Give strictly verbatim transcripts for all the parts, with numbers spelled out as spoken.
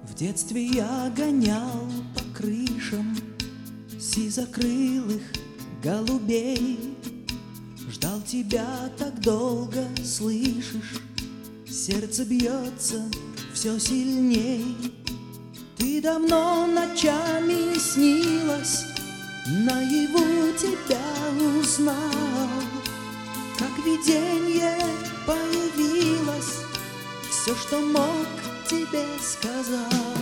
В детстве я гонял по крышам сизокрылых голубей. Ждал тебя так долго, слышишь, сердце бьется все сильней. Ты давно ночами снилась, наяву тебя узнал. Как видение появилось, все, что мог, тебе сказал.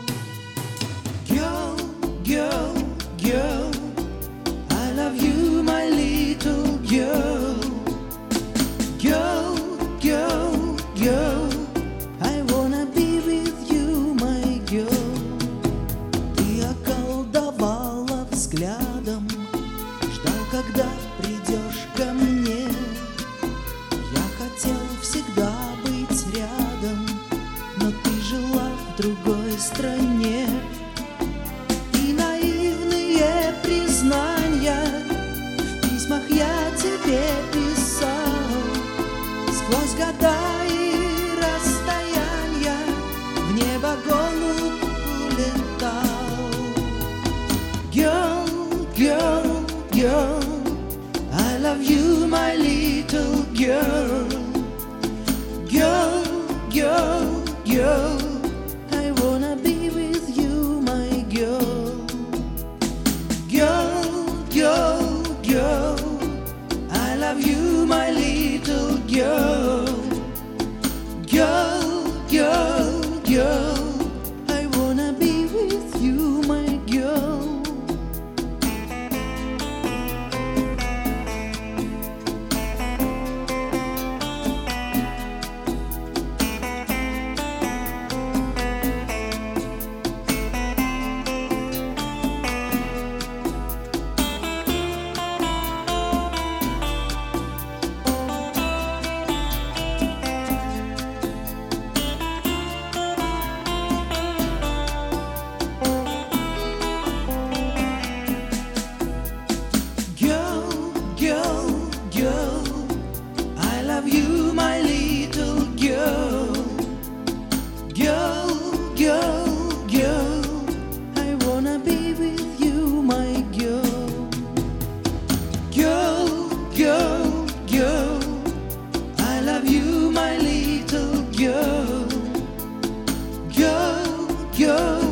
Girl, girl, girl, I love you, my little girl. Girl, girl, girl, I wanna be with you, my girl. Ты околдовала взглядом, ждал, когда придешь ко мне. Я хотел всегда быть рядом, но ты жила в другой стране. И наивные признания в письмах я тебе писал. Сквозь года и расстояния в небо голубь улетал. Girl, girl, girl, I love you, my little girl. Girl, girl, girl, I wanna be with you, my girl. Girl, girl, girl, I love you, my little girl. Girl, girl, girl, I wanna be with you, my girl. You, my little girl. Girl, girl, girl, I wanna be with you, my girl. Girl, girl, girl, I love you, my little girl. Girl, girl,